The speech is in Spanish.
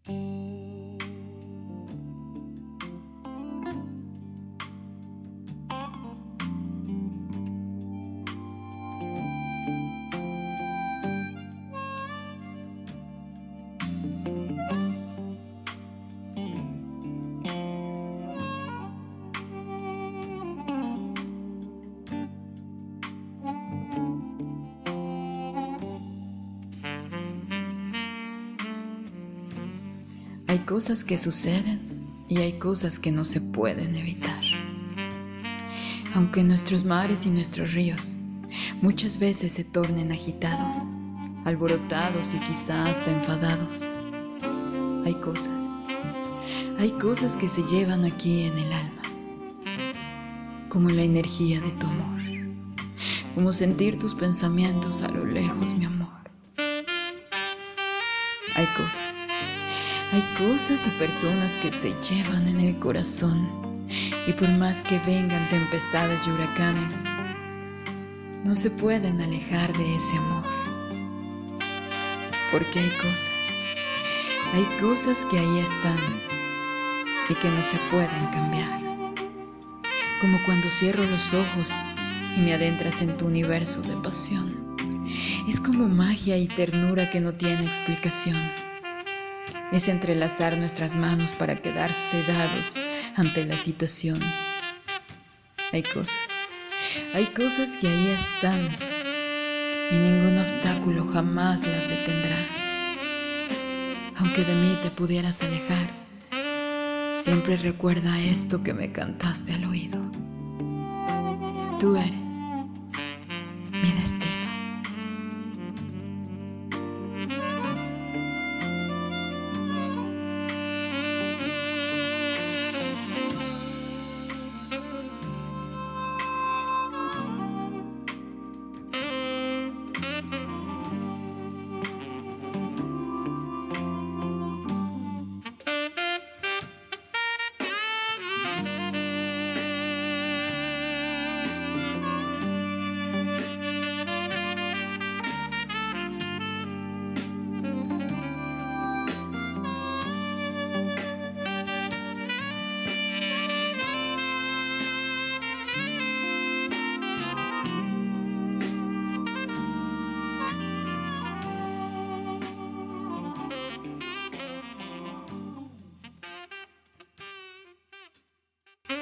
Hay cosas que suceden y hay cosas que no se pueden evitar. Aunque nuestros mares y nuestros ríos muchas veces se tornen agitados, alborotados y quizá hasta enfadados, hay cosas que se llevan aquí en el alma, como la energía de tu amor, como sentir tus pensamientos a lo lejos, mi amor. Hay cosas y personas que se llevan en el corazón y por más que vengan tempestades y huracanes, no se pueden alejar de ese amor. Porque hay cosas que ahí están y que no se pueden cambiar. Como cuando cierro los ojos y me adentras en tu universo de pasión. Es como magia y ternura que no tiene explicación. Es entrelazar nuestras manos para quedar sedados ante la situación. Hay cosas que ahí están y ningún obstáculo jamás las detendrá. Aunque de mí te pudieras alejar, siempre recuerda esto que me cantaste al oído. Tú eres mi destino.